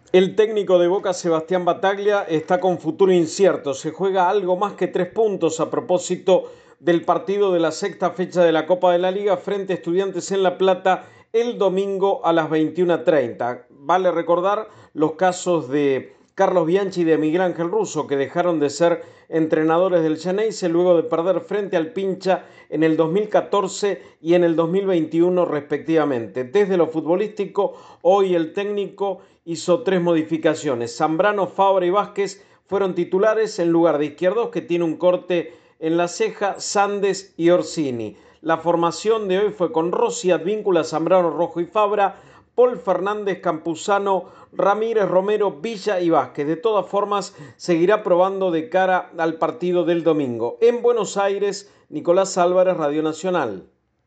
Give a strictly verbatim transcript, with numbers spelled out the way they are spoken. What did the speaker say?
El técnico de Boca, Sebastián Bataglia, está con futuro incierto. Se juega algo más que tres puntos a propósito del partido de la sexta fecha de la Copa de la Liga frente a Estudiantes en La Plata el domingo a las veintiuna treinta. Vale recordar los casos de Carlos Bianchi y de Miguel Ángel Russo, que dejaron de ser entrenadores del Xeneize luego de perder frente al Pincha en el dos mil catorce y en el dos mil veintiuno respectivamente. Desde lo futbolístico, hoy el técnico hizo tres modificaciones. Zambrano, Fabra y Vázquez fueron titulares en lugar de Izquierdos, que tiene un corte en la ceja, Sandes y Orsini. La formación de hoy fue con Rossi, Advíncula, Zambrano, Rojo y Fabra, Paul Fernández, Campuzano, Ramírez, Romero, Villa y Vázquez. De todas formas, seguirá probando de cara al partido del domingo. En Buenos Aires, Nicolás Álvarez, Radio Nacional.